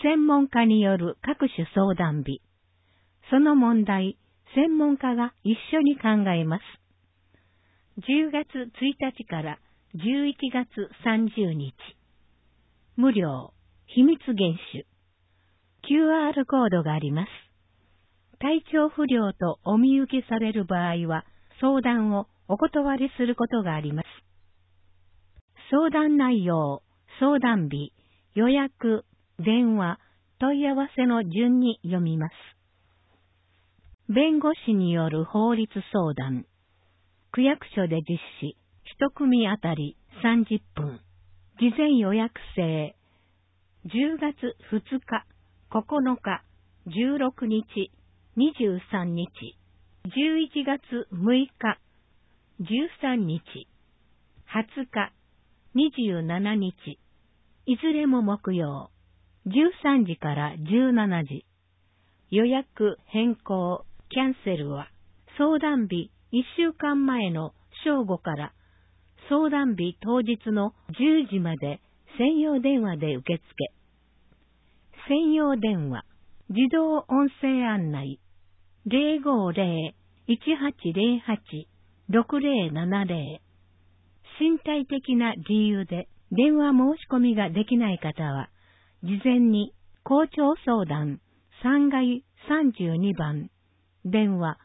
専門家による各種相談日。その問題、専門家が一緒に考えます。10月1日から11月30日。無料、秘密厳守。QR コードがあります。体調不良とお見受けされる場合は、相談をお断りすることがあります。相談内容、相談日、予約、電話、問い合わせの順に読みます。弁護士による法律相談。区役所で実施、一組あたり30分。事前予約制。10月2日、9日、16日、23日、11月6日、13日、20日、27日、いずれも木曜、13時から17時。予約変更、キャンセルは、相談日1週間前の正午から、相談日当日の10時まで専用電話で受付。専用電話、自動音声案内、050-1808-6070。身体的な理由で電話申し込みができない方は、事前に校長相談3階32番、電話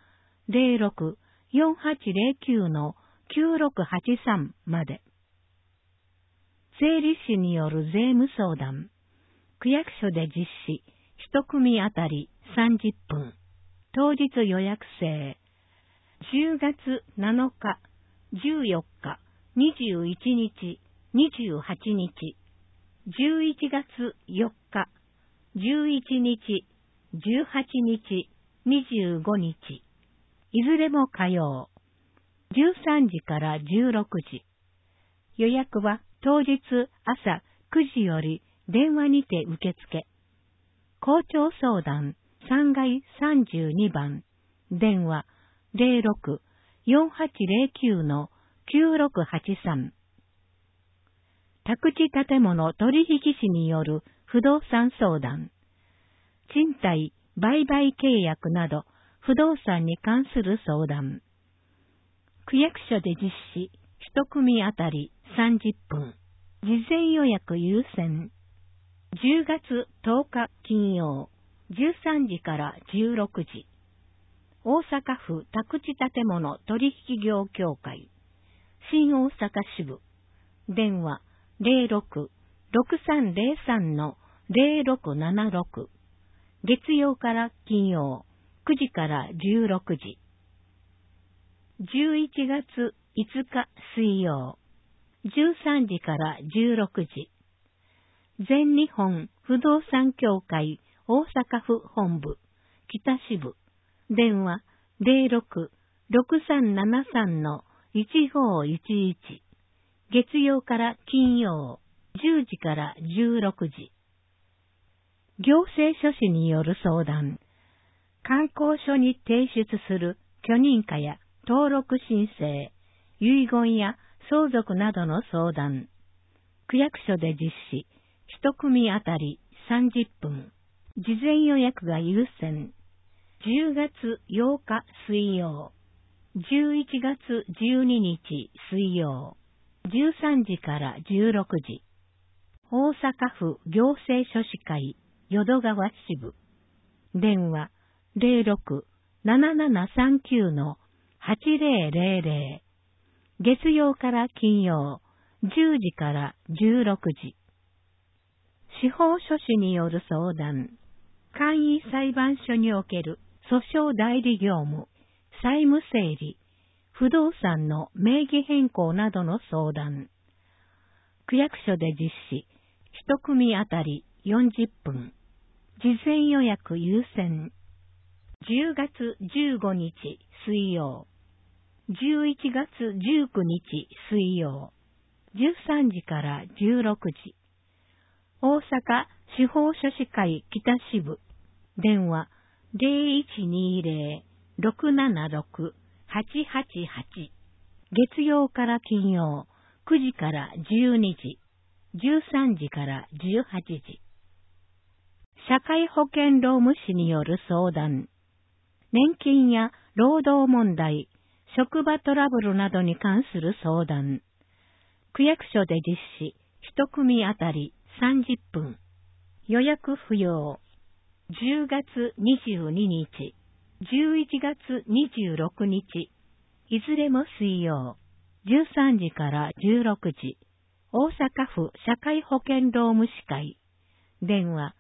06-4809-9683まで。税理士による税務相談。区役所で実施、一組あたり30分。当日予約制。10月7日、14日、21日、28日、11月4日、11日、18日、25日、いずれも火曜、13時から16時。予約は当日朝9時より電話にて受付。校長相談3階32番、電話06-4809-9683。宅地建物取引士による不動産相談。賃貸、売買契約など不動産に関する相談。区役所で実施、一組あたり30分。事前予約優先。10月10日金曜、13時から16時。大阪府宅地建物取引業協会、新大阪支部。電話06-6303-0676。月曜から金曜、9時から16時。11月5日水曜、13時から16時。全日本不動産協会大阪府本部、北支部。電話06-6373-1511。月曜から金曜、10時から16時。行政書士による相談。観光所に提出する許認可や登録申請、遺言や相続などの相談。区役所で実施、一組あたり30分。事前予約が優先。10月8日水曜、11月12日水曜、13時から16時。大阪府行政書士会淀川支部。電話06-7739-8000。月曜から金曜、10時から16時。司法書士による相談。簡易裁判所における訴訟代理業務、債務整理、不動産の名義変更などの相談。区役所で実施、一組あたり40分。事前予約優先。10月15日水曜、11月19日水曜、13時から16時。大阪司法書士会北支部。電話0120-676-888。月曜から金曜、9時から12時、13時から18時。 社会保険労務士による相談、年金や労働問題、職場トラブルなどに関する相談、区役所で実施、一組あたり30分、予約不要、10月22日、11月26日、いずれも水曜、13時から16時、大阪府社会保険労務士会、電話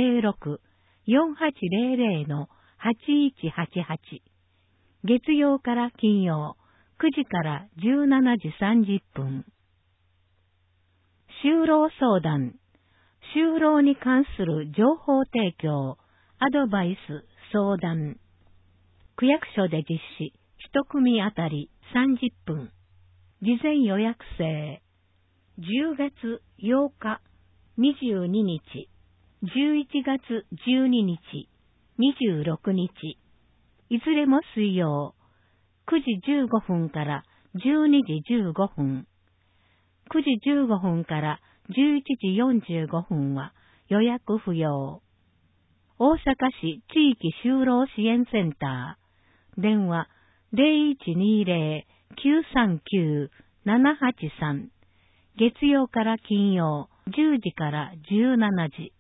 06-4800-8188、月曜から金曜、9時から17時30分。就労相談、就労に関する情報提供、アドバイス、相談。区役所で実施、一組あたり30分。事前予約制。10月8日、22日、11月12日、26日。いずれも水曜、9時15分から12時15分。9時15分から11時45分は予約不要。大阪市地域就労支援センター。電話0120-939-783。月曜から金曜10時から17時。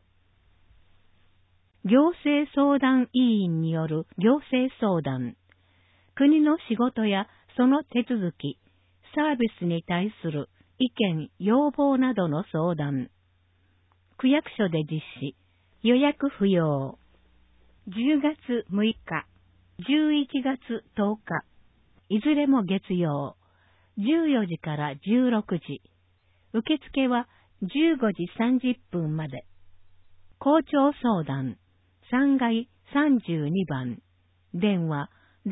行政相談委員による行政相談。国の仕事やその手続き、サービスに対する意見、要望などの相談。区役所で実施、予約不要。10月6日、11月10日、いずれも月曜、14時から16時。受付は15時30分まで。校長相談、3階32番。電話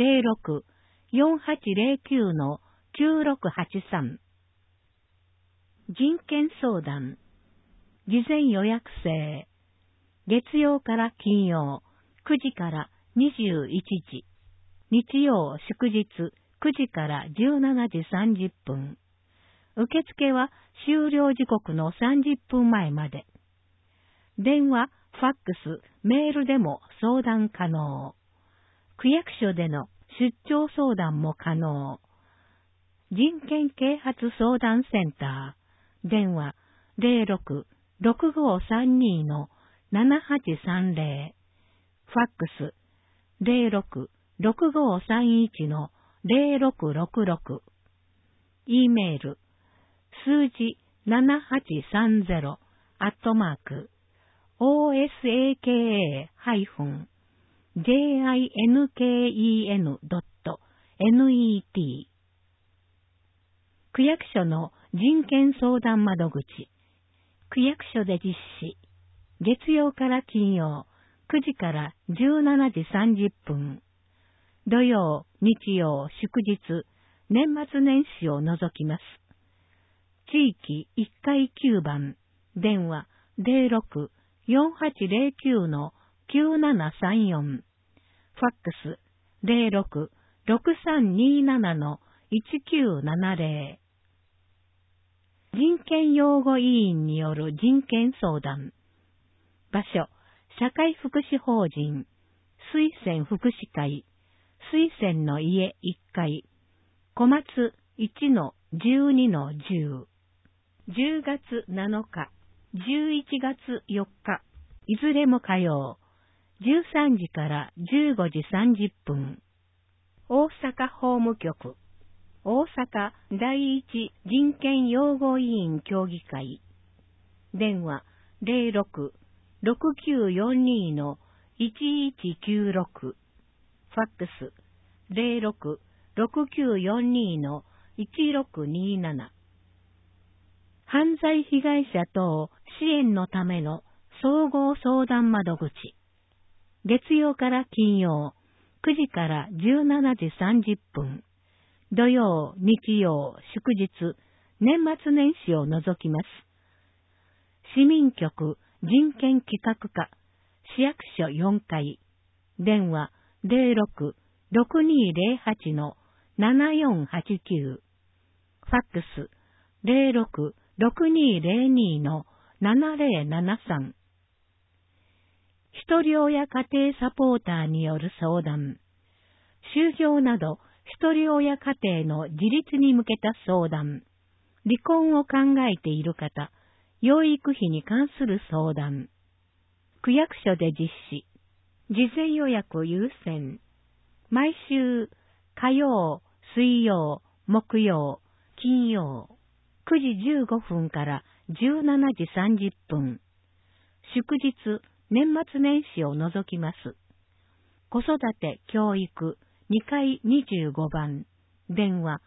06-4809-9683。人権相談、事前予約制。月曜から金曜、9時から21時。日曜祝日、9時から17時30分。受付は終了時刻の30分前まで。電話、ファックス、メールでも相談可能。区役所での出張相談も可能。人権啓発相談センター。電話06-6532-7830。ファックス06-6531-0666。E メール数字78-osaka-jinken.net。区役所の人権相談窓口。区役所で実施。月曜から金曜、9時から17時30分。土曜、日曜、祝日、年末年始を除きます。地域1階9番、電話06-4809-9734。ファックス06-6327-1970。人権擁護委員による人権相談。場所、社会福祉法人、水仙福祉会、水仙の家1階、小松 1-12-10。10月7日、11月4日、いずれも火曜、13時から15時30分。大阪法務局。大阪第一人権擁護委員協議会。電話06-6942-1196。ファックス06-6942-1627。犯罪被害者等支援のための総合相談窓口。月曜から金曜、9時から17時30分。土曜、日曜、祝日、年末年始を除きます。市民局人権企画課、市役所4階、電話06-6208-7489、ファックス06-6202-7073。 一人親家庭サポーターによる相談、就業など一人親家庭の自立に向けた相談、離婚を考えている方、養育費に関する相談、区役所で実施、事前予約優先、毎週火曜、水曜、木曜、金曜、9時15分から17時30分、祝日、年末年始を除きます。子育て教育2階25番、電話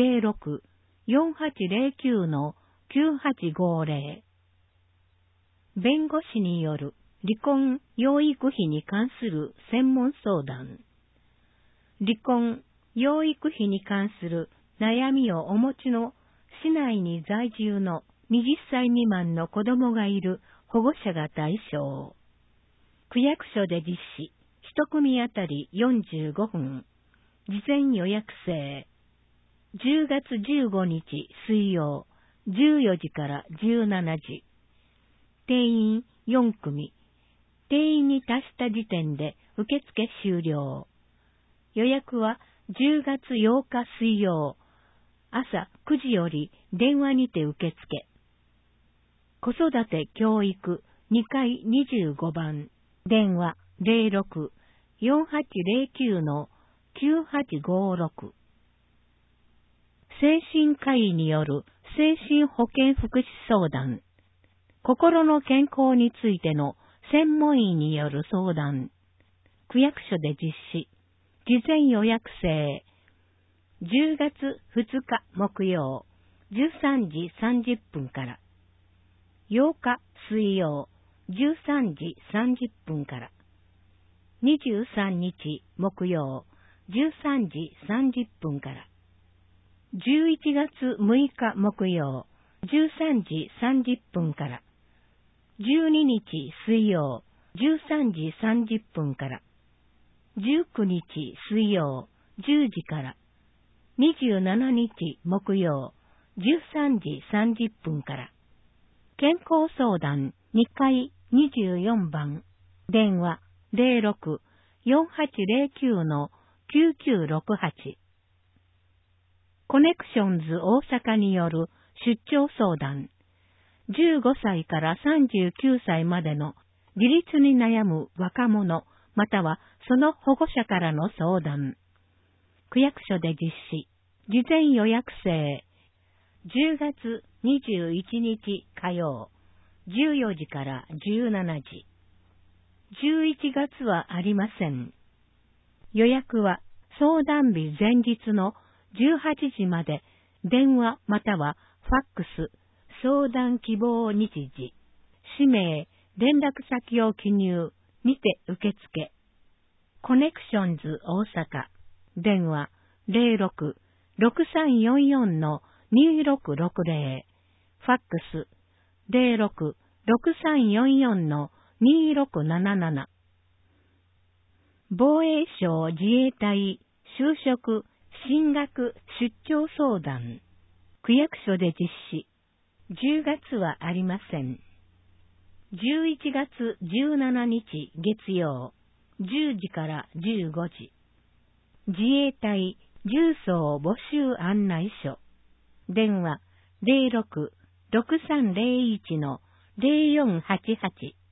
06-4809-9850。弁護士による離婚養育費に関する専門相談。離婚養育費に関する悩みをお持ちの市内に在住の20歳未満の子供がいる保護者が対象。区役所で実施、一組あたり45分。事前予約制。10月15日水曜、14時から17時。定員4組。定員に達した時点で受付終了。予約は10月8日水曜、朝9時より電話にて受付。子育て教育2階25番、電話06-4809-9856。精神科医による精神保健福祉相談。心の健康についての専門医による相談。区役所で実施。事前予約制。10月2日木曜、13時30分から。8日水曜、13時30分から。23日木曜、13時30分から。11月6日木曜、13時30分から。12日水曜、13時30分から。19日水曜、10時から。27日木曜、13時30分から。健康相談2階24番、電話06-4809-9968。コネクションズ大阪による出張相談。15歳から39歳までの自立に悩む若者、またはその保護者からの相談。区役所で実施。事前予約制。10月21日火曜、14時から17時。11月はありません。予約は相談日前日の18時まで電話またはファックス、相談希望日時、氏名、連絡先を記入にて受付。コネクションズ大阪、電話06-6344-2660、ファックス06-6344-2677。防衛省自衛隊就職進学出張相談。区役所で実施。10月はありません。11月17日月曜、10時から15時。自衛隊重曹募集案内所。電話06-6301-0488。